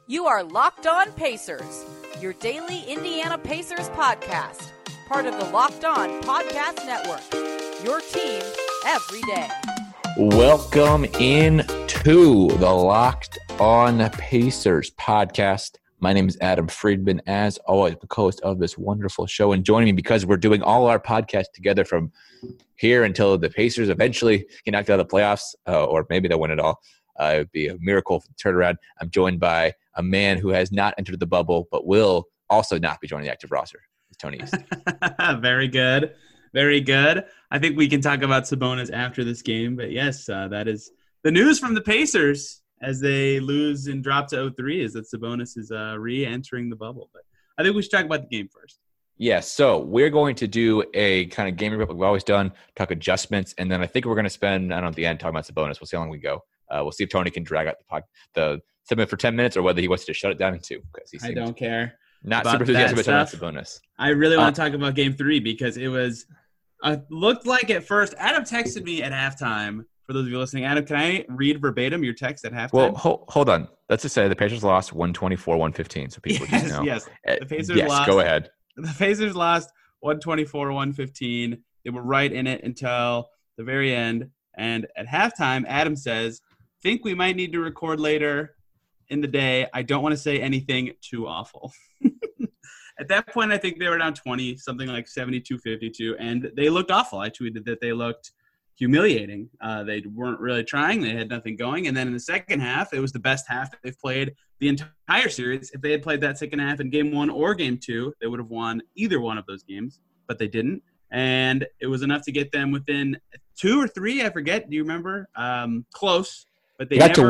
You are Locked On Pacers, your daily Indiana Pacers podcast, part of the Locked On Podcast Network, your team every day. Welcome in to the Locked On Pacers podcast. My name is Adam Friedman, as always, the co-host of this wonderful show. And joining me, because we're doing all our podcasts together from here until the Pacers eventually get knocked out of the playoffs, or maybe they'll win it all. It would be a miracle turnaround. I'm joined by a man who has not entered the bubble, but will also not be joining the active roster. It's Tony East. Very good. Very good. I think we can talk about Sabonis after this game. But yes, that is the news from the Pacers as they lose and drop to 0-3 is that Sabonis is re-entering the bubble. But I think we should talk about the game first. Yes, so we're going to do a kind of game review like we've always done, talk adjustments, and then I think we're going to spend, I don't know, at the end talking about Sabonis. We'll see how long we go. We'll see if Tony can drag out the segment for 10 minutes or whether he wants to shut it down in 2. I don't care. Not super enthusiastic about Sabonis. I really want to talk about Game 3 because it was looked like at first. Adam texted me at halftime. For those of you listening, Adam, can I read verbatim your text at halftime? Well, hold on. Let's just say the Pacers lost 124-115, so people just know. Yes, the Pacers lost. Go ahead. The Pacers lost 124-115. They were right in it until the very end. And at halftime, Adam says, think we might need to record later in the day. I don't want to say anything too awful. At that point, I think they were down 20, something like 72-52, and they looked awful. I tweeted that they looked humiliating. They weren't really trying. They had nothing going. And then in the second half, it was the best half that they've played the entire series. If they had played that second half in Game 1 or Game 2, they would have won either one of those games, but they didn't. And it was enough to get them within 2 or 3, I forget. Do you remember? Close. But they got to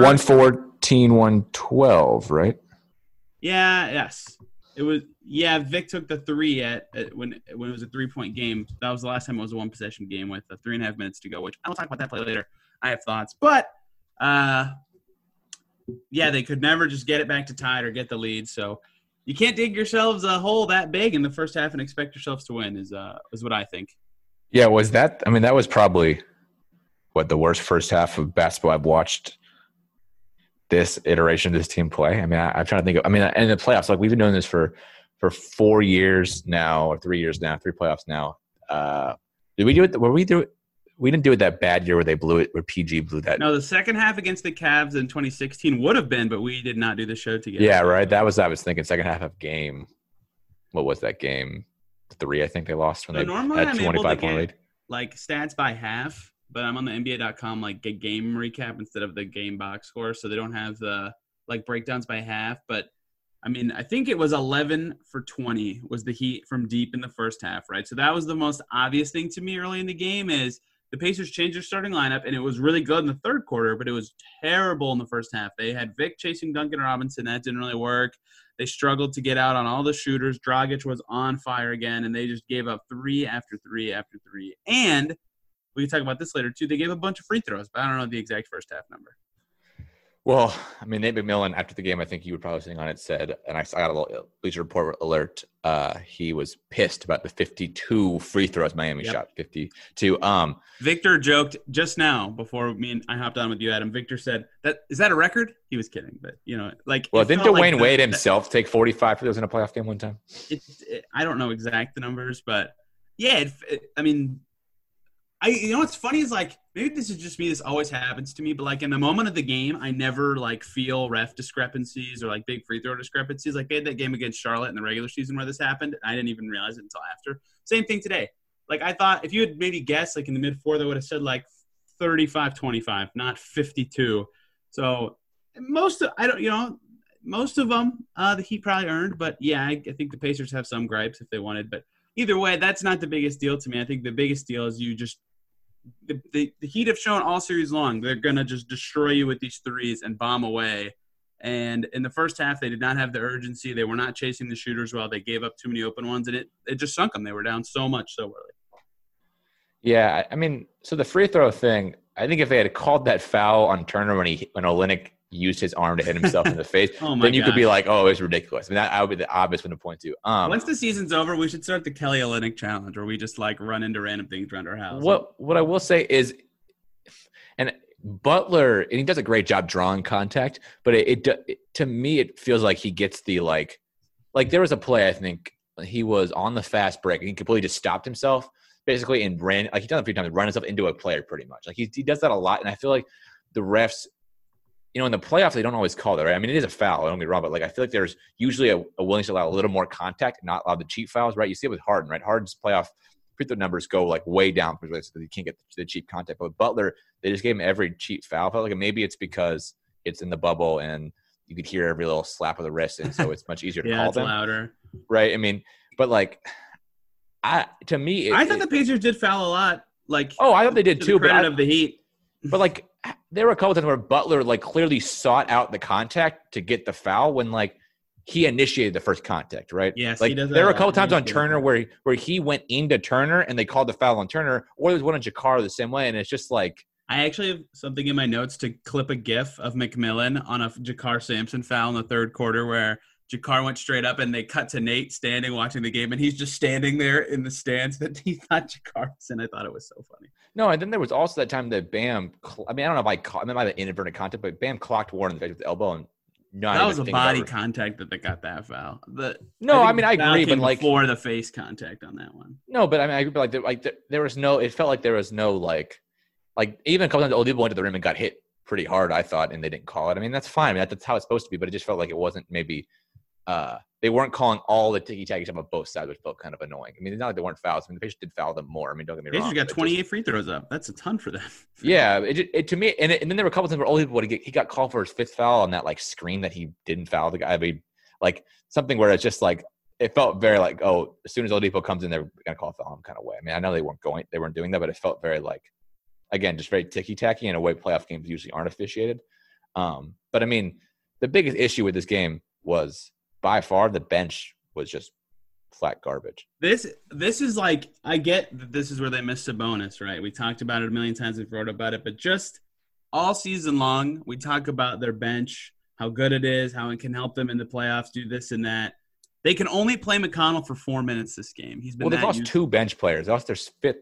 114-112, right? Yeah, yes. It was. Yeah, Vic took the 3 when it was a 3-point game. That was the last time it was a 1-possession game with 3.5 minutes to go, which I'll talk about that play later. I have thoughts. But, yeah, they could never just get it back to tie or get the lead. So you can't dig yourselves a hole that big in the first half and expect yourselves to win is what I think. Yeah, was that – I mean, that was probably, the worst first half of basketball I've watched this iteration of this team play. I mean, I'm trying to think of – I mean, in the playoffs, like we've been doing this for 4 years now or 3 years now, 3 playoffs now. Did we do it – we didn't do it that bad year where they blew it, where PG blew that. No, the second half against the Cavs in 2016 would have been, but we did not do the show together. Yeah, right. That was I was thinking second half of game. What was that game? 3, I think they lost when they had 25-point lead. Like stats by half, but I'm on the NBA.com like game recap instead of the game box score, so they don't have the like breakdowns by half. But I mean, I think it was 11 for 20 was the Heat from deep in the first half, right? So that was the most obvious thing to me early in the game is the Pacers changed their starting lineup, and it was really good in the third quarter, but it was terrible in the first half. They had Vic chasing Duncan Robinson. That didn't really work. They struggled to get out on all the shooters. Dragic was on fire again, and they just gave up 3 after 3 after 3. And we can talk about this later, too. They gave a bunch of free throws, but I don't know the exact first half number. Well, I mean, Nate McMillan, after the game, I think you were probably sitting on it, said, and I got a little Bleacher Report alert, he was pissed about the 52 free throws Miami shot, 52. Victor joked just now before I hopped on with you, Adam. Victor said, is that a record? He was kidding, but, like. Well, didn't Dwayne Wade himself take 45 free throws in a playoff game one time? I don't know exact the numbers, but, yeah, I mean – what's funny is, like, maybe this is just me. This always happens to me. But, like, in the moment of the game, I never, like, feel ref discrepancies or, like, big free throw discrepancies. Like, they had that game against Charlotte in the regular season where this happened. I didn't even realize it until after. Same thing today. Like, I thought if you had maybe guessed, like, in the mid-4, they would have said, like, 35-25, not 52. So, most of them, the Heat probably earned. But, yeah, I think the Pacers have some gripes if they wanted. But either way, that's not the biggest deal to me. I think the biggest deal is you just – the Heat have shown all series long they're going to just destroy you with these threes and bomb away. And in the first half, they did not have the urgency. They were not chasing the shooters well. They gave up too many open ones, and it just sunk them. They were down so much so early. Yeah, I mean, so the free throw thing, I think if they had called that foul on Turner when Olynyk used his arm to hit himself in the face, then you could be like, oh, it's ridiculous. I mean, that would be the obvious one to point to. Once the season's over, we should start the Kelly Olynyk challenge where we just like run into random things around our house. What I will say is, and Butler, and he does a great job drawing contact, but to me, it feels like he gets the like there was a play, I think he was on the fast break and he completely just stopped himself basically and ran, like he done it a few times, run himself into a player pretty much. Like he does that a lot. And I feel like the refs, in the playoffs, they don't always call that, right? I mean, it is a foul, don't get me wrong, but like I feel like there's usually a willingness to allow a little more contact and not allow the cheap fouls, right? You see it with Harden, right? Harden's playoff free throw numbers go like way down because you can't get the cheap contact. But with Butler, they just gave him every cheap foul. I felt like maybe it's because it's in the bubble and you could hear every little slap of the wrist, and so it's much easier to call them. Yeah, it's louder. Right? I mean, but like, I thought the Pacers did foul a lot. Like, I thought they did too. But of the Heat. But like, there were a couple times where Butler like clearly sought out the contact to get the foul when like he initiated the first contact, right? Yes, like he does. There were a couple times on Turner where he went into Turner and they called the foul on Turner, or there's one on Jakar the same way, and it's just like. I actually have something in my notes to clip a GIF of McMillan on a Jakar Sampson foul in the third quarter where Jakar went straight up and they cut to Nate standing watching the game, and he's just standing there in the stands that he thought Jakar was in. I thought it was so funny. No, and then there was also that time that Bam. I mean, I don't know if I meant by the inadvertent contact, but Bam clocked Warren in the face with the elbow, and that was a body contact that got that foul. I agree, but like before the face contact on that one. No, but I mean, I agree, but there was no. It felt like there was no like even a couple times Oladipo went to the rim and got hit pretty hard, I thought, and they didn't call it. I mean, that's fine. I mean, that's how it's supposed to be, but it just felt like it wasn't maybe. They weren't calling all the ticky-tacky stuff on both sides, which felt kind of annoying. I mean, it's not like they weren't fouls. I mean, the Pacers did foul them more. I mean, don't get me wrong. Pacers got 28 free throws up. That's a ton for them. Yeah, it to me, and then there were a couple times where Oladipo he got called for his fifth foul on that like screen that he didn't foul the guy. I mean, like something where it's just like it felt very like, oh, as soon as Oladipo comes in, they're gonna call a foul him kind of way. I mean, I know they weren't doing that, but it felt very like, again, just very ticky-tacky in a way playoff games usually aren't officiated. But I mean, the biggest issue with this game was by far the bench was just flat garbage. This is like, I get that this is where they missed Sabonis, right? We talked about it a million times. We've wrote about it, but just all season long, we talk about their bench, how good it is, how it can help them in the playoffs, do this and that. They can only play McConnell for 4 minutes this game. They've lost two bench players. They lost their fifth.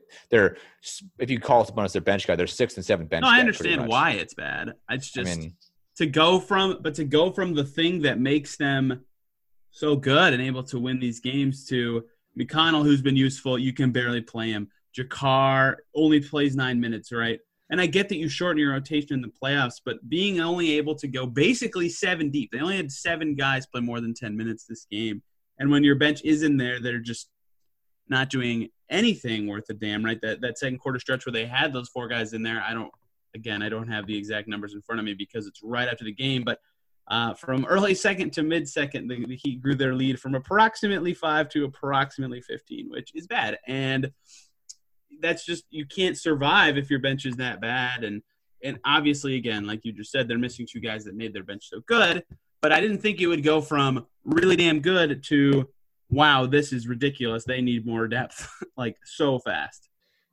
If you call Sabonis their bench guy, their sixth and seventh bench. No, I understand why it's bad. It's just to go from the thing that makes them so good and able to win these games to McConnell, who's been useful. You can barely play him. Jakar only plays 9 minutes, right? And I get that you shorten your rotation in the playoffs, but being only able to go basically 7 deep. They only had 7 guys play more than 10 minutes this game. And when your bench is in there, they're just not doing anything worth a damn, right? That second quarter stretch where they had those 4 guys in there, I don't have the exact numbers in front of me because it's right after the game, but from early second to mid-second, the Heat grew their lead from approximately 5 to approximately 15, which is bad. And that's just – you can't survive if your bench is that bad. And obviously, again, like you just said, they're missing 2 guys that made their bench so good. But I didn't think it would go from really damn good to, wow, this is ridiculous. They need more depth, like so fast.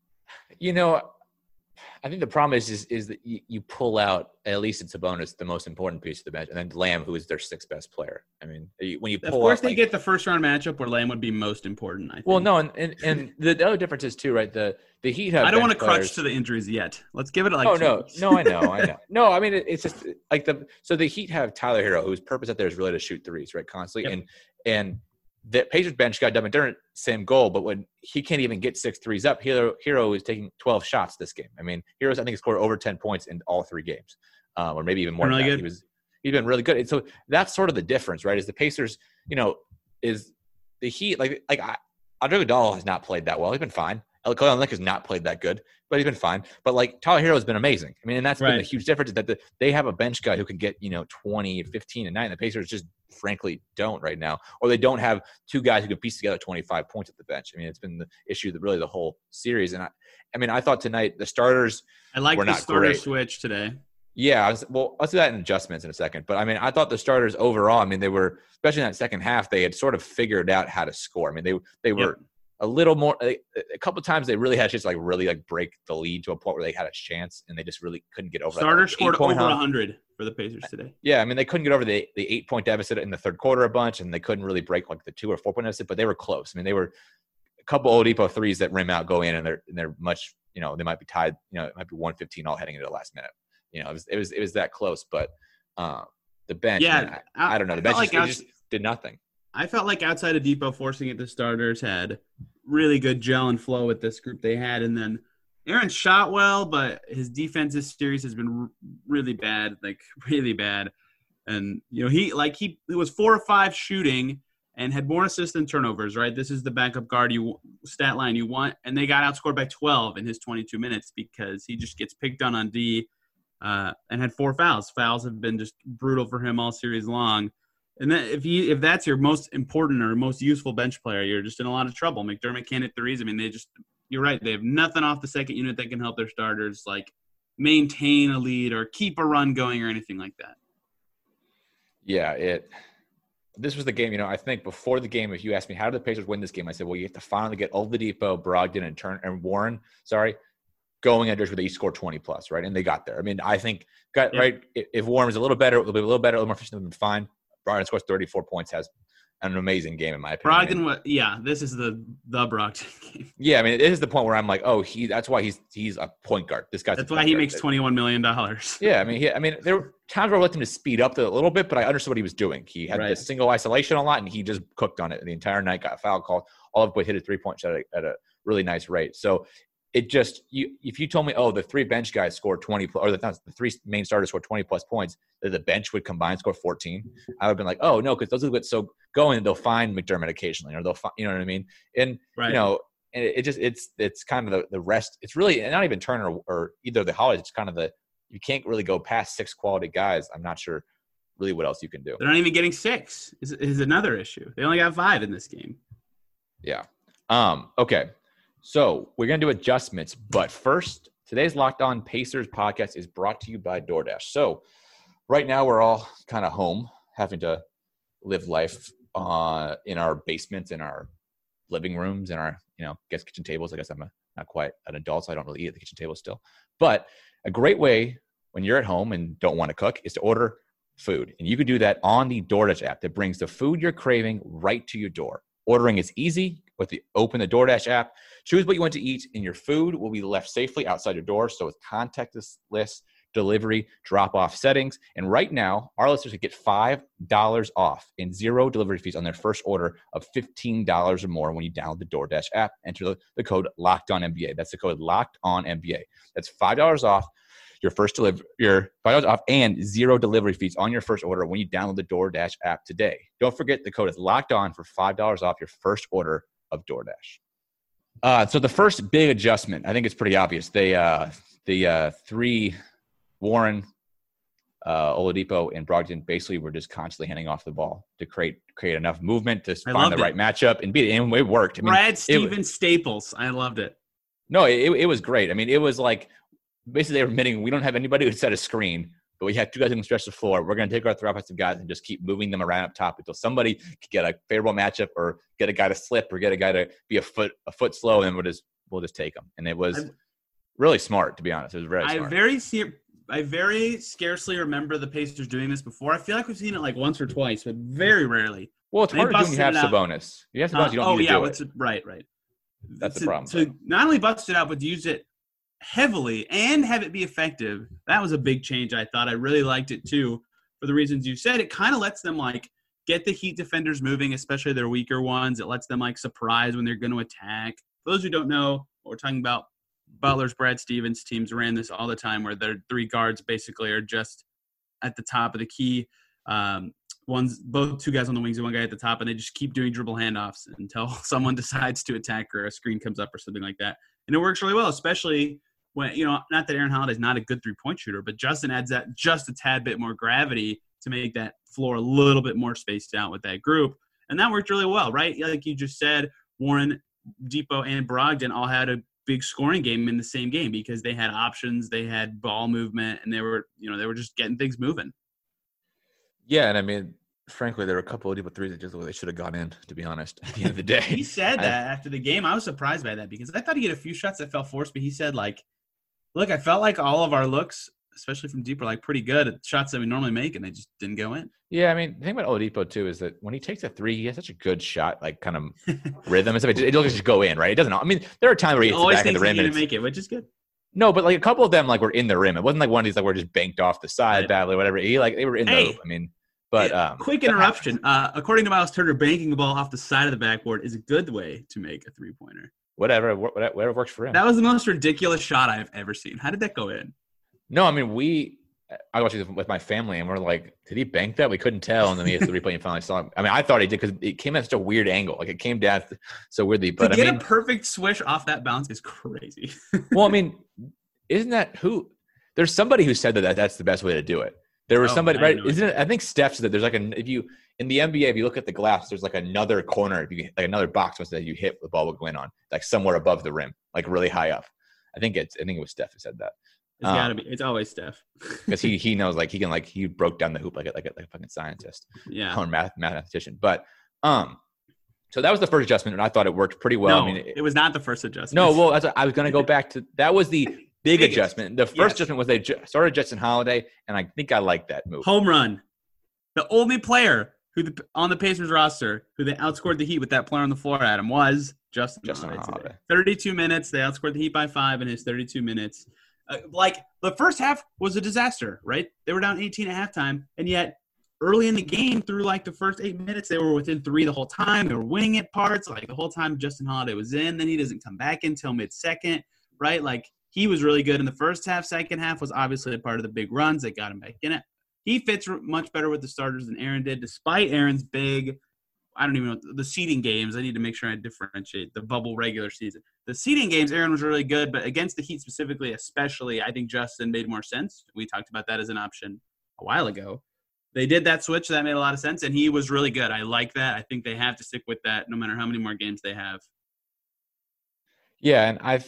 I think the problem is that you pull out, at least it's Sabonis, the most important piece of the bench, and then Lamb, who is their 6th best player. I mean, when you pull out, of course, they get the first round matchup where Lamb would be most important, I think. Well, no, and the other difference is too, right? The Heat have. I don't want to crutch to the injuries yet. Let's give it like. Oh no, I know. No, I mean it's just like the Heat have Tyler Hero, whose purpose out there is really to shoot threes, right, constantly, yep. and the Pacers bench got Devin Durant, same goal, but when he can't even get 6 threes up, Hero is taking 12 shots this game. I mean, Hero's, I think, scored over 10 points in all 3 games, or maybe even more than that. He's been really good. And so that's sort of the difference, right, is the Pacers, is the Heat, like Andre Iguodala has not played that well. He's been fine. Kelly Olynyk has not played that good, but he's been fine. But, like, Tyler Hero has been amazing. I mean, and that's been the huge difference is that they have a bench guy who can get, 20, 15, and 9. The Pacers just frankly don't right now. Or they don't have 2 guys who can piece together 25 points at the bench. I mean, it's been the issue that really the whole series. And I thought tonight the starters were not great. I like the starter switch today. Yeah, let's do that in adjustments in a second. But, I thought the starters overall, they were, especially in that second half, they had sort of figured out how to score. I mean, they were a little more – a couple of times they really had a chance to, really break the lead to a point where they had a chance, and they just really couldn't get over that. Starters scored over 100 for the Pacers today. Yeah, they couldn't get over the 8-point deficit in the third quarter a bunch, and they couldn't really break, the 2 or 4-point deficit, but they were close. They were a couple Oladipo threes that rim out, go in, and they're much – they might be tied – it might be 115 all heading into the last minute. You know, it was that close. But the bench, Yeah, man, I don't know. The bench just did nothing. I felt like outside of Depot forcing it, the starters had really good gel and flow with this group they had. And then Aaron shot well, but his defensive series has been really bad, like really bad. And, you know, he was 4 or 5 shooting and had more assists than turnovers, right? This is the backup guard stat line you want. And they got outscored by 12 in his 22 minutes because he just gets picked on D and had 4 fouls. Fouls have been just brutal for him all series long. And then if that's your most important or most useful bench player, you're just in a lot of trouble. McDermott can't hit threes. I mean, you're right. They have nothing off the second unit that can help their starters, like maintain a lead or keep a run going or anything like that. Yeah, this was the game, you know, I think before the game, if you asked me, how did the Pacers win this game? I said, well, you have to finally get Oladipo, Brogdon, and Warren, going at where they each scored 20+, right? And they got there. I mean, I think, right, if Warren was a little better, a little more efficient, would be fine. Brogdon scores 34 points, has an amazing game in my opinion. Brogdon, this is the Brogdon game. Yeah, I mean, it is the point where I'm like, oh, that's why he's a point guard. This guy's. That's why he makes $21 million. Yeah, I mean, there were times where I let him to speed up a little bit, but I understood what he was doing. He had this single isolation a lot, and he just cooked on it the entire night. Got a foul call. All of it hit a 3-point shot at a really nice rate. So it just if you told me, oh, the 3 bench guys scored 20, or the 3 main starters scored 20+ points, that the bench would combine score 14, I would have been like, oh no, because those are so going, they'll find McDermott occasionally, or they'll find, you know what I mean? And you know, and it's kind of the rest. It's really not even Turner or either of the Hollies. It's kind of you can't really go past 6 quality guys. I'm not sure really what else you can do. They're not even getting 6 is another issue. They only got 5 in this game. Yeah. Okay. So we're going to do adjustments, but first, today's Locked On Pacers podcast is brought to you by DoorDash. So right now we're all kind of home, having to live life in our basements, in our living rooms, in our, guest kitchen tables. I guess I'm not quite an adult, so I don't really eat at the kitchen table still. But a great way when you're at home and don't want to cook is to order food. And you can do that on the DoorDash app that brings the food you're craving right to your door. Ordering is easy. Open the DoorDash app, choose what you want to eat, and your food will be left safely outside your door. So with contactless delivery, drop-off settings. And right now, our listeners can get $5 off and 0 delivery fees on their first order of $15 or more when you download the DoorDash app. Enter the code LOCKEDONNBA. That's the code LOCKEDONNBA. That's $5 off your $5 off and 0 delivery fees on your first order when you download the DoorDash app today. Don't forget the code is locked on for $5 off your first order of DoorDash. So the first big adjustment, I think it's pretty obvious. The 3 Warren, Oladipo, and Brogdon basically were just constantly handing off the ball to create enough movement to find the right matchup and beat it. And it worked. I mean, Brad Stevens Staples. I loved it. No, it was great. I mean, it was like basically they were admitting we don't have anybody who set a screen, but we have 2 guys who can stretch the floor. We're going to take our 3 offensive guys and just keep moving them around up top until somebody can get a favorable matchup or get a guy to slip or get a guy to be a foot slow, and we'll just take them. And it was really smart, to be honest. It was very smart. I very scarcely remember the Pacers doing this before. I feel like we've seen it like once or twice, but very rarely. Well, it's hard to do when you have Sabonis. You have Sabonis, you don't need to do it. Right. That's the problem. To not only bust it out, but to use it heavily and have it be effective. That was a big change, I thought. I really liked it too, for the reasons you said. It kind of lets them get the Heat defenders moving, especially their weaker ones. It lets them surprise when they're going to attack. For those who don't know what we're talking about, Butler's Brad Stevens teams ran this all the time, where their 3 guards basically are just at the top of the key. Both 2 guys on the wings and 1 guy at the top, and they just keep doing dribble handoffs until someone decides to attack or a screen comes up or something like that. And it works really well, especially when, not that Aaron Holiday's not a good 3-point shooter, but Justin adds that just a tad bit more gravity to make that floor a little bit more spaced out with that group. And that worked really well, right? Like you just said, Warren, Depot, and Brogdon all had a big scoring game in the same game because they had options, they had ball movement, and they were just getting things moving. Yeah, and I mean, frankly, there were a couple of Depot threes that just they should have gone in, to be honest, at the end of the day. He said that after the game. I was surprised by that because I thought he had a few shots that fell forced, but he said, look, I felt like all of our looks, especially from deep, were pretty good at shots that we normally make, and they just didn't go in. Yeah, I mean, the thing about Oladipo, too, is that when he takes a 3, he has such a good shot, kind of rhythm and stuff. It doesn't just go in, right? It doesn't – I mean, there are times where he hits the back of the rim. He always thinks he's going to make it, which is good. No, but like a couple of them like were in the rim. It wasn't like one of these like were just banked off the side Right. badly, whatever. They were in the hoop. I mean, but quick interruption. According to Miles Turner, banking the ball off the side of the backboard is a good way to make a 3-pointer. whatever works for him. That was the most ridiculous shot I've ever seen. How did that go in? No, I mean I watched it with my family and we're like, did he bank that? We couldn't tell, and then he hit the replay and finally saw him. I mean, I thought he did because it came at such a weird angle. Like it came down so weirdly. But to get a perfect swish off that bounce is crazy. Well, I mean, isn't that who? There's somebody who said that's the best way to do it. There was somebody, right? Isn't it? I think Steph said that there's like if you in the NBA, if you look at the glass, there's like another corner, like another box that you hit, the ball would go in on, like somewhere above the rim, like really high up. I think it was Steph who said that. It's gotta be. It's always Steph. Because he knows, like he broke down the hoop like a fucking scientist, or mathematician. But so that was the first adjustment, and I thought it worked pretty well. No, I mean, it was not the first adjustment. No, well, I was going to go back to that was the big adjustment. The first adjustment was they started Justin Holiday, and I think I like that move. Home run. The only player on the Pacers roster who they outscored the Heat with that player on the floor, Adam, was Justin Holiday. 32 minutes. They outscored the Heat by 5 in his 32 minutes. Like the first half was a disaster, right? They were down 18 at halftime, and yet early in the game, through like the first 8 minutes, they were within 3 the whole time. They were winning at parts. Like the whole time Justin Holiday was in, then he doesn't come back until mid-second, right? Like he was really good in the first half. Second half was obviously a part of the big runs that got him back in it. He fits much better with the starters than Aaron did, despite Aaron's big – I don't even know the seeding games. I need to make sure I differentiate the bubble regular season. The seeding games, Aaron was really good, but against the Heat specifically, especially, I think Justin made more sense. We talked about that as an option a while ago. They did that switch. That made a lot of sense, and he was really good. I like that. I think they have to stick with that no matter how many more games they have. Yeah, and I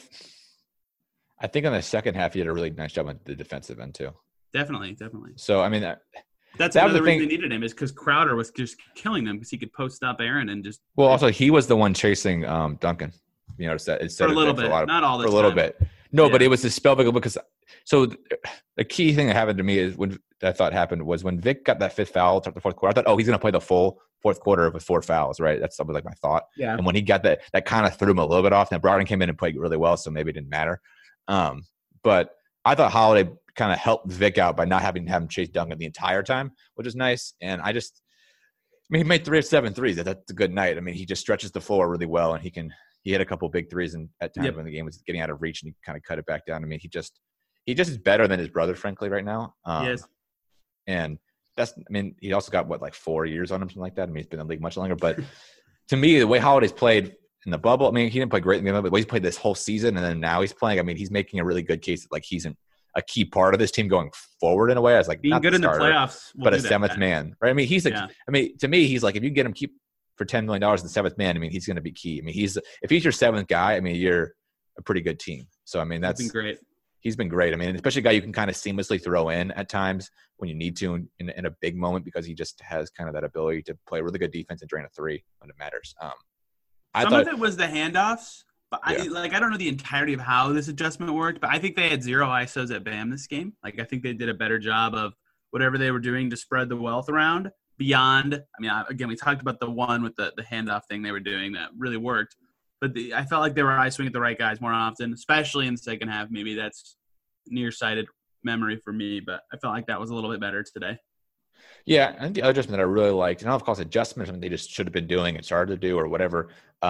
think on the second half, he did a really nice job on the defensive end too. Definitely. So, I mean – That's another reason they needed him is because Crowder was just killing them because he could post up Aaron and just. Well, also he was the one chasing Duncan. You know, for a little bit, not all the time. For a little bit. No, but it was the spell because. So the key thing that happened to me is when I thought happened was when Vic got that fifth foul to the fourth quarter. I thought, he's going to play the full fourth quarter with 4 fouls, right? That's something like my thought. Yeah. And when he got that kind of threw him a little bit off. Now Brogdon came in and played really well, so maybe it didn't matter. But I thought Holiday kind of helped Vic out by not having to have him chase Duncan the entire time, which is nice. And he made 3 of 7 threes. That's a good night. I mean, he just stretches the floor really well, and he hit a couple big threes at times when the game was getting out of reach, and he kind of cut it back down. I mean, he just is better than his brother, frankly, right now. Yes. And he also got like 4 years on him, something like that. I mean, he's been in the league much longer, but to me, the way Holiday's played in the bubble, I mean, he didn't play great in the game, but he's played this whole season, and then now he's playing. I mean, he's making a really good case that like he's a key part of this team going forward in a way. I was like, being not good the in the playoffs, but a seventh man, right? I mean, to me, he's like, if you can get him keep for $10 million the seventh man, I mean, he's going to be key. I mean, if he's your seventh guy, I mean, you're a pretty good team. So, I mean, been great. He's been great. I mean, especially a guy you can kind of seamlessly throw in at times when you need to in a big moment, because he just has kind of that ability to play really good defense and drain a 3 when it matters. Some of it was the handoffs. But I don't know the entirety of how this adjustment worked, but I think they had 0 ISOs at Bam this game. Like, I think they did a better job of whatever they were doing to spread the wealth around beyond. I mean, again, we talked about the one with the handoff thing they were doing that really worked. But I felt like they were ISOing at the right guys more often, especially in the second half. Maybe that's nearsighted memory for me, but I felt like that was a little bit better today. Yeah, I think the other adjustment that I really liked, and I don't know if it's adjustment or something they just should have been doing and started to do or whatever,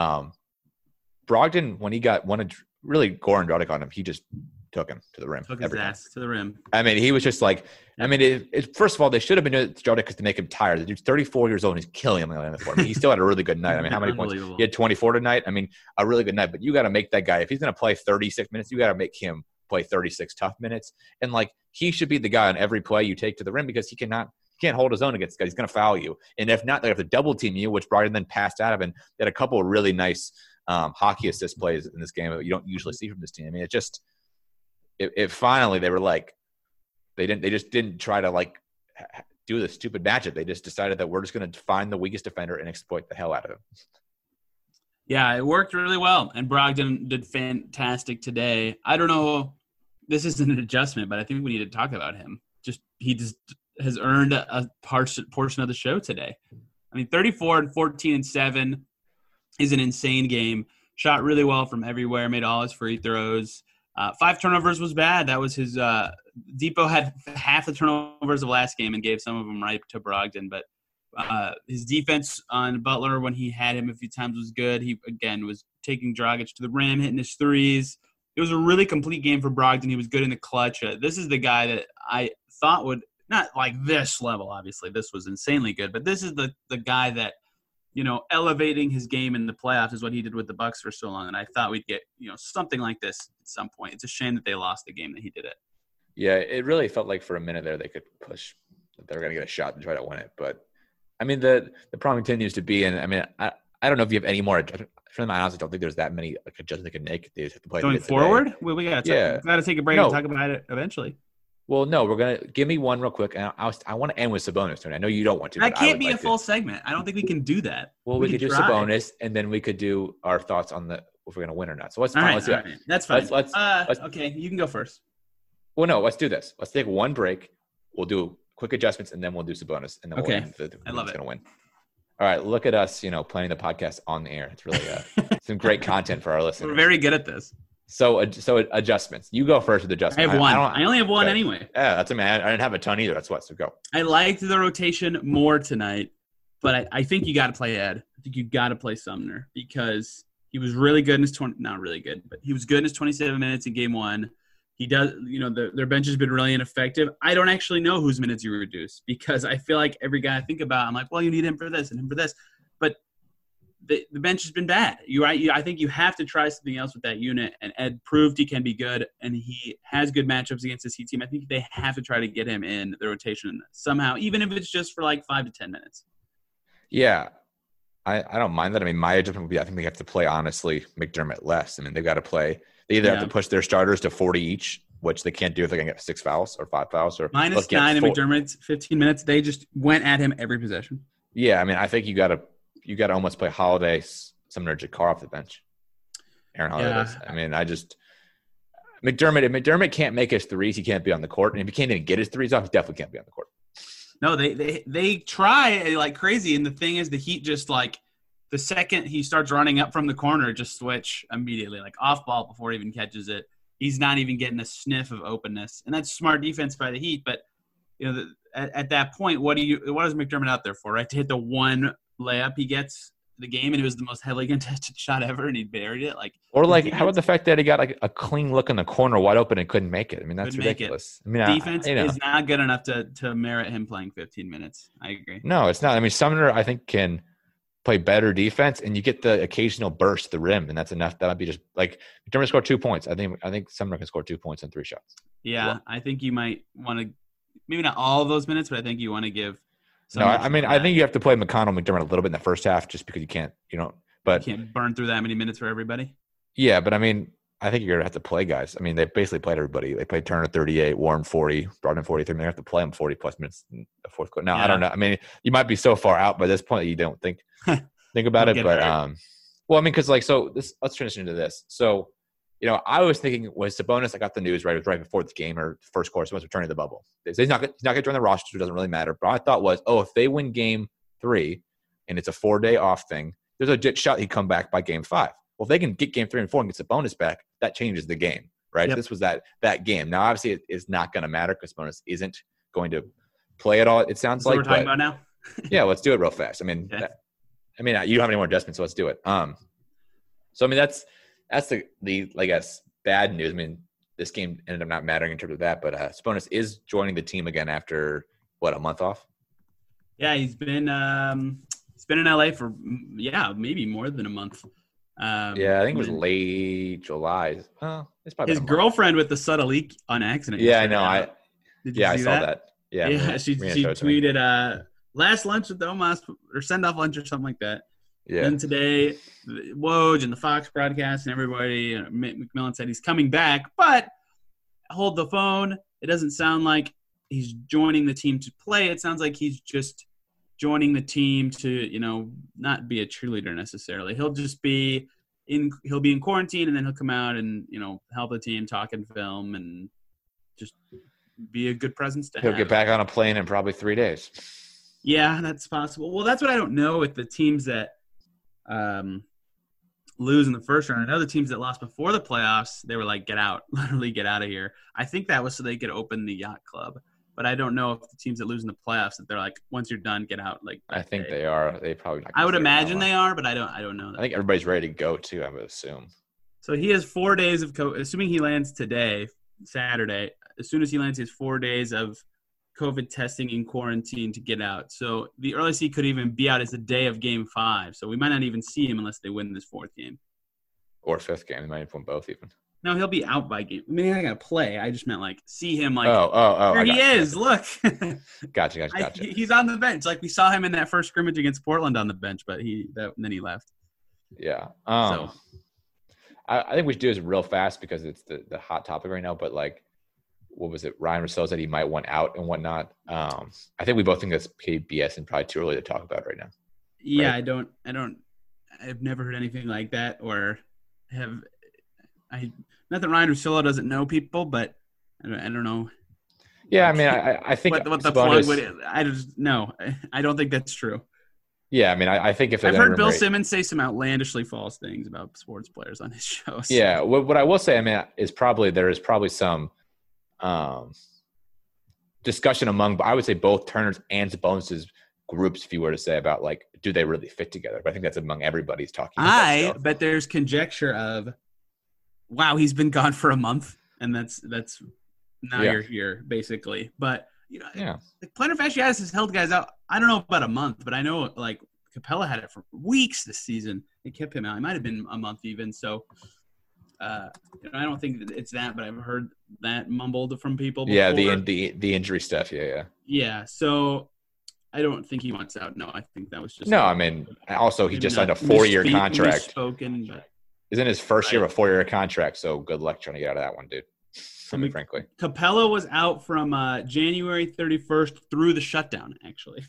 Brogdon, when he wanted really Goran Dragic on him, he just took him to the rim. Took his ass to the rim. I mean, he was just like, I mean, first of all, they should have been doing it to Dragic to make him tired. The dude's 34 years old and he's killing him on the floor. I mean, he still had a really good night. I mean, how many points? He had 24 tonight. I mean, a really good night. But you got to make that guy, if he's going to play 36 minutes, you got to make him play 36 tough minutes. And like, he should be the guy on every play you take to the rim because he can't hold his own against guys. He's going to foul you. And if not, they have to double team you, which Brogdon then passed out of. And they had a couple of really nice hockey assist plays in this game that you don't usually see from this team. I mean, it finally, they were like, they just didn't try to like do the stupid matchup. They just decided that we're just going to find the weakest defender and exploit the hell out of him. Yeah, it worked really well. And Brogdon did fantastic today. I don't know. This isn't an adjustment, but I think we need to talk about him. He just has earned a portion of the show today. I mean, 34 and 14 and 7 is an insane game. Shot really well from everywhere, made all his free throws. 5 turnovers was bad. That was his Depot had half the turnovers of last game and gave some of them right to Brogdon. But his defense on Butler when he had him a few times was good. He, again, was taking Dragic to the rim, hitting his threes. It was a really complete game for Brogdon. He was good in the clutch. This is the guy that I thought would – not like this level, obviously. This was insanely good. But this is the guy that, elevating his game in the playoffs is what he did with the Bucks for so long. And I thought we'd get, something like this at some point. It's a shame that they lost the game that he did it. Yeah, it really felt like for a minute there they could push – they were going to get a shot and try to win it. But, I mean, the problem continues to be – and, I mean, I don't know if you have any more – I honestly don't think there's that many adjustments they could make. They have to play going forward. Well, we got to take a break and talk about it eventually. Well, no, we're gonna give me one real quick, and I want to end with Sabonis, Tony. I know you don't want to. That can't be a full segment. I don't think we can do that. Well, we could do Sabonis, and then we could do our thoughts on if we're gonna win or not. So let's do it. Right. That's fine. Let's okay, you can go first. Well, no, let's do this. Let's take one break. We'll do quick adjustments, and then we'll do Sabonis, and then we'll end I love it. Gonna win. All right, look at us, planning the podcast on the air. It's really some great content for our listeners. We're very good at this. So adjustments. You go first with adjustments. I have one. I only have one anyway. Yeah, that's I didn't have a ton either. That's what. So go. I liked the rotation more tonight, but I think you got to play Ed. I think you got to play Sumner because he was really good in his not really good, but he was good in his 27 minutes in game 1. He does, their bench has been really ineffective. I don't actually know whose minutes you reduce because I feel like every guy I think about, I'm like, well, you need him for this and him for this. But the bench has been bad. You're right. I think you have to try something else with that unit. And Ed proved he can be good, and he has good matchups against this Heat team. I think they have to try to get him in the rotation somehow, even if it's just for like 5 to 10 minutes. Yeah. I don't mind that. I mean, my adjustment would be I think they have to play, honestly, McDermott less. I mean, they've got to play – they either have to push their starters to 40 each, which they can't do if they can get 6 fouls or 5 fouls. Or -9 in McDermott's 15 minutes. They just went at him every possession. Yeah, I mean, I think you got to almost play Holiday, Sumner, Jakar off the bench. Aaron Holiday does. I mean, McDermott, if McDermott can't make his threes, he can't be on the court. And if he can't even get his threes off, he definitely can't be on the court. No, they try like crazy. And the thing is, the Heat just like – the second he starts running up from the corner, just switch immediately, like off ball before he even catches it. He's not even getting a sniff of openness, and that's smart defense by the Heat. But at that point, what is McDermott out there for? Right, to hit the one layup he gets the game, and it was the most heavily contested shot ever, and he buried it. How about the fact that he got like a clean look in the corner, wide open, and couldn't make it? I mean, that's ridiculous. I mean, defense is not good enough to merit him playing 15 minutes. I agree. No, it's not. I mean, Sumner, I think, can play better defense, and you get the occasional burst to the rim, and that's enough. That might be just like McDermott scored 2 points. I think Sumner can score 2 points and 3 shots. Yeah, well, I think you might want to maybe not all of those minutes, but I think you want to give. No, I mean I think you have to play McDermott a little bit in the first half, just because you can't, but you can't burn through that many minutes for everybody. Yeah, but I mean, I think you're gonna have to play guys. I mean, they basically played everybody. They played Turner 38, Warren 40, Brogdon 43. They have to play them 40 plus minutes in the fourth quarter. Now I don't know. I mean, you might be so far out by this point that you don't think about it, but well, I mean, because let's transition into this. So, I was thinking was Sabonis. I got the news right. It was right before the game or first quarter. Sabonis returning to the bubble. He's not going to join the roster. So it doesn't really matter. But I thought was, if they win game 3 and it's a 4-day off thing, there's a legit shot he'd come back by game 5. Well, if they can get game 3 and 4 and get Sabonis back, that changes the game, right? Yep. This was that game. Now, obviously, it is not going to matter because Sabonis isn't going to play at all. It sounds like. What we're talking about now. Yeah, let's do it real fast. I mean. Okay. You don't have any more adjustments, so let's do it. So I mean that's the I guess bad news. I mean, this game ended up not mattering in terms of that, but Sabonis is joining the team again after a month off. Yeah, he's been in LA for maybe more than a month. I think it was late July. It's probably his girlfriend with the subtle leak on accident. Yeah, I know. I saw that. Yeah, she tweeted last lunch with the Omos or send off lunch or something like that. Yeah. And today, Woj and the Fox broadcast and everybody, McMillan said he's coming back, but hold the phone. It doesn't sound like he's joining the team to play. It sounds like he's just joining the team to, not be a cheerleader necessarily. He'll just be he'll be in quarantine, and then he'll come out and, help the team, talk and film, and just be a good presence to have. He'll get back on a plane in probably 3 days. Yeah, that's possible. Well, that's what I don't know with the teams that lose in the first round. I know the teams that lost before the playoffs, they were like, get out, literally get out of here. I think that was so they could open the yacht club. But I don't know if the teams that lose in the playoffs, that they're like, once you're done, get out. Like I think they are. They probably not. I would imagine they are, but I don't know that. I think everybody's ready to go too, I would assume. So he has 4 days of COVID, assuming he lands today, Saturday. As soon as he lands, he has 4 days of COVID testing and quarantine to get out. So the earliest he could even be out is the day of Game 5. So we might not even see him unless they win this 4th game. Or 5th game. They might have won both even. No, he'll be out by game. I mean, I got to play. I just meant like see him like. Oh! There he is. Look. Gotcha. He's on the bench. Like we saw him in that first scrimmage against Portland on the bench, but then he left. Yeah. I think we should do this real fast because it's the hot topic right now. But like, what was it? Ryan Russillo said he might want out and whatnot. I think we both think that's BS and probably too early to talk about right now. Yeah, right? I've never heard anything like that or have. Not that Ryan Russillo doesn't know people, but I don't know. Yeah, I mean, I think what the plug would. I just no, I don't think that's true. Yeah, I mean, I think if I've heard Bill Simmons say some outlandishly false things about sports players on his show. So. Yeah, what I will say, I mean, there is probably some discussion among, I would say, both Turner's and Sabonis' groups, if you were to say about like, do they really fit together? But I think that's among everybody's talking about. But there's conjecture of. Wow, he's been gone for a month, and that's now you're here basically. But like plantar fasciitis has held guys out. I don't know about a month, but I know like Capella had it for weeks this season. It kept him out. It might have been a month even. So I don't think that it's that, but I've heard that mumbled from people before. Yeah, the injury stuff. Yeah. So I don't think he wants out. No, I think that was just no. I mean, also he just signed a 4-year contract. But he's in his first year of a 4-year contract, so good luck trying to get out of that one, dude. Frankly. Capella was out from January 31st through the shutdown, actually.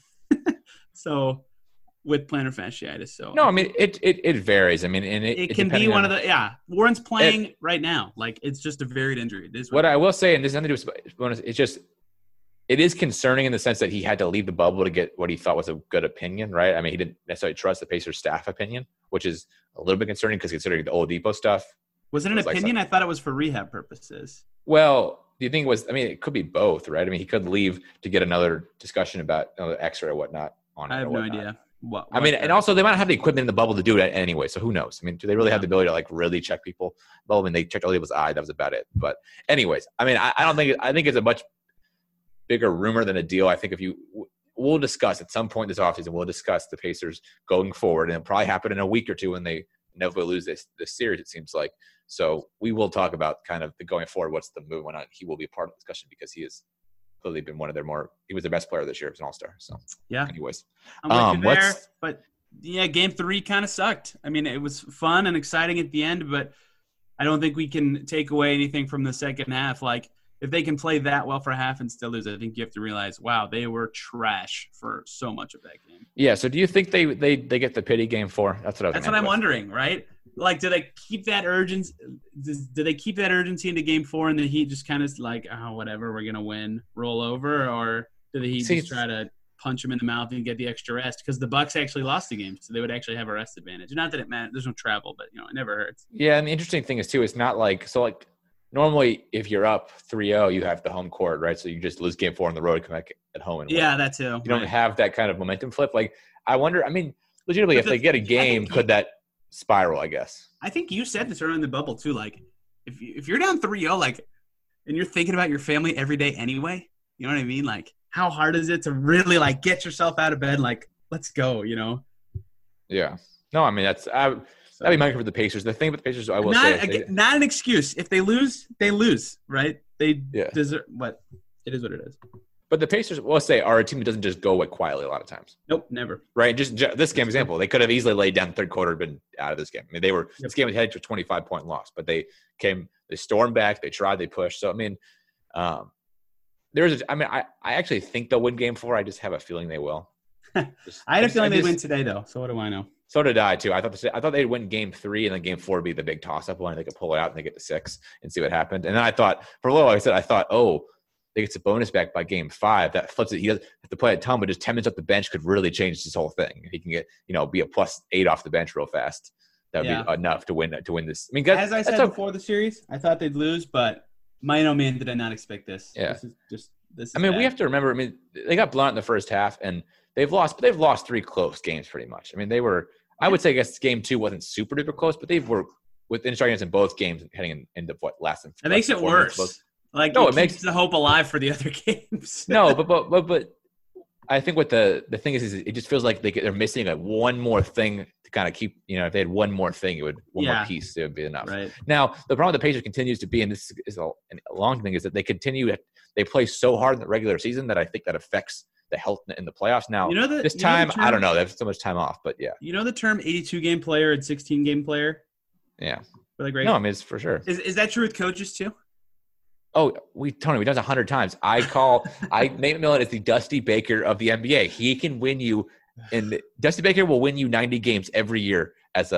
So with plantar fasciitis. So no, I mean it varies. I mean, and it can be one of the Warren's playing right now. Like it's just a varied injury. What I will say, and this has nothing to do with bonus, it's just it is concerning in the sense that he had to leave the bubble to get what he thought was a good opinion, right? I mean, he didn't necessarily trust the Pacers staff opinion, which is a little bit concerning because considering the Oladipo stuff. Was it an opinion? I thought it was for rehab purposes. Well, the thing was, I mean, it could be both, right? I mean, he could leave to get another discussion about X-ray or whatnot on it. I have no idea. What I mean, and also they might not have the equipment in the bubble to do it anyway, so who knows? I mean, do they really have the ability to like really check people? Well, I mean, they checked Oladipo's eye. That was about it. But anyways, I mean, I think it's a much bigger rumor than a deal. I think we'll discuss at some point this offseason, we'll discuss the Pacers going forward, and it'll probably happen in a week or two when they inevitably lose this series, it seems like. So we will talk about kind of the going forward, what's the move, why not he will be a part of the discussion because he has clearly been one of he was the best player this year as an all-star. So yeah. Anyways. I'm with you there, but yeah, game 3 kind of sucked. I mean, it was fun and exciting at the end, but I don't think we can take away anything from the second half. Like, if they can play that well for a half and still lose, I think you have to realize, wow, they were trash for so much of that game. Yeah. So do you think they get the pity game 4? That's what I'm wondering, right? Like, do they keep that urgency? Do they keep that urgency into game 4 and the Heat just kind of like, oh, whatever, we're gonna win, roll over, or do the Heat just try to punch him in the mouth and get the extra rest? Because the Bucks actually lost the game, so they would actually have a rest advantage. Not that it matters. There's no travel, but it never hurts. Yeah, and the interesting thing is too, it's not like normally, if you're up 3-0, you have the home court, right? So you just lose game 4 on the road and come back at home. And yeah, that too. You don't have that kind of momentum flip. Like, I wonder, I mean, legitimately, if they get a game, could that spiral, I guess? I think you said this early in the bubble, too. Like, if you're down 3-0, like, and you're thinking about your family every day anyway, you know what I mean? Like, how hard is it to really, like, get yourself out of bed? Like, let's go, Yeah. No, I mean, that'd be my for the Pacers. The thing with the Pacers, I will say. Not an excuse. If they lose, they lose, right? They deserve what it is what it is. But the Pacers, we'll say, are a team that doesn't just go away quietly a lot of times. Nope, never. Right? Just this game example, they could have easily laid down the third quarter and been out of this game. I mean, this game was headed to a 25-point loss, but they stormed back, they tried, they pushed. So, I mean, I actually think they'll win game 4. I just have a feeling they will. I had a feeling they'd win today, though. So what do I know? So did I, too. I thought they'd win game 3, and then game 4 would be the big toss-up one. They could pull it out and they get to 6 and see what happened. And then I thought, for a little while, they get some bonus back by game 5. That flips it. He doesn't have to play a ton, but just 10 minutes off the bench could really change this whole thing. He can get, be a +8 off the bench real fast. That would be enough to win this. I mean, guys, as I said before the series, I thought they'd lose, but oh man, did I not expect this. Yeah. This is I mean, bad. we have to remember. I mean, they got blown out in the first half, and they've lost 3 close games pretty much. I mean, they were. I would say, I guess game 2 wasn't super duper close, but they were within striking distance in both games heading into what last. It makes it worse. Like it makes the hope alive for the other games. No, but I think what the thing is it just feels like they're missing one more thing to kind of keep. If they had one more thing, more piece, it would be enough. Right. Now, the problem with the Pacers continues to be, and this is a long thing, is that they play so hard in the regular season that I think that affects the health in the playoffs. Now, this time, I don't know. They have so much time off, but yeah. You know the term 82-game player and 16-game player? Yeah. Really great. No, I mean, it's for sure. Is that true with coaches too? Oh, Tony, we've done this 100 times. Nate McMillan is the Dusty Baker of the NBA. He can win you, Dusty Baker will win you 90 games every year with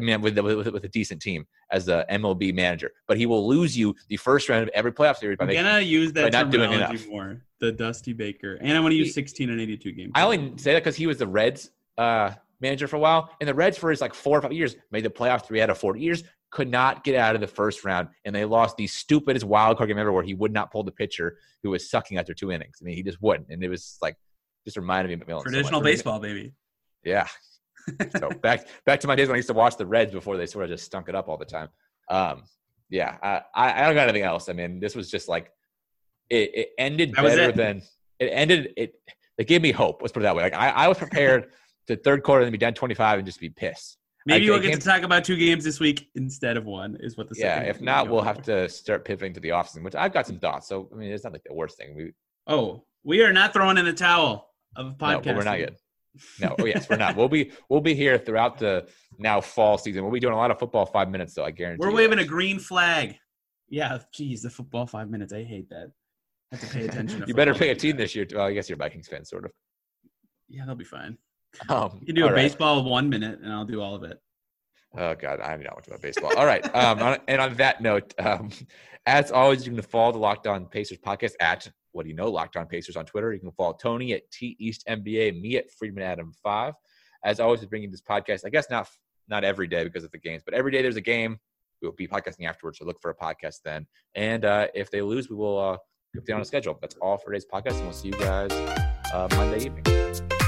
a decent team as a MLB manager. But he will lose you the first round of every playoff series by use that not doing enough. More. The Dusty Baker, and I'm going to use 16 and 82 games. I only say that because he was the Reds manager for a while, and the Reds for his 4 or 5 years made the playoffs 3 out of 4 years. Could not get out of the first round, and they lost the stupidest wild card game ever where he would not pull the pitcher who was sucking after 2 innings. I mean, he just wouldn't, and it was just reminded me of McMillan. Traditional baseball, baby. Yeah. So back to my days when I used to watch the Reds before they sort of just stunk it up all the time. I don't got anything else. I mean, this was just it ended better than it ended. It gave me hope. Let's put it that way. I was prepared to third quarter and be down 25 and just be pissed. Maybe we'll get to talk about 2 games this week instead of 1 is what the second. Yeah, if not, we'll have to start pivoting to the offseason, which I've got some thoughts. So, I mean, it's not the worst thing. We are not throwing in the towel of podcast. No, we're not yet. No, yes, we're not. We'll be here throughout the now fall season. We'll be doing a lot of football 5 minutes, though, I guarantee. We're waving a green flag. Yeah, geez, the football 5 minutes. I hate that. I have to pay attention. You better pay a team this year. Well, I guess you're a Vikings fan, sort of. Yeah, they'll be fine. You can do a baseball 1 minute, and I'll do all of it. Oh, God, I'm not much about baseball. All right. And on that note, as always, you can follow the Locked On Pacers podcast at Locked On Pacers on Twitter. You can follow Tony at TEastNBA, me at FriedmanAdam5. As always, we're bringing this podcast, I guess not every day because of the games, but every day there's a game. We'll be podcasting afterwards, so look for a podcast then. And if they lose, we will get on a schedule. That's all for today's podcast, and we'll see you guys Monday evening.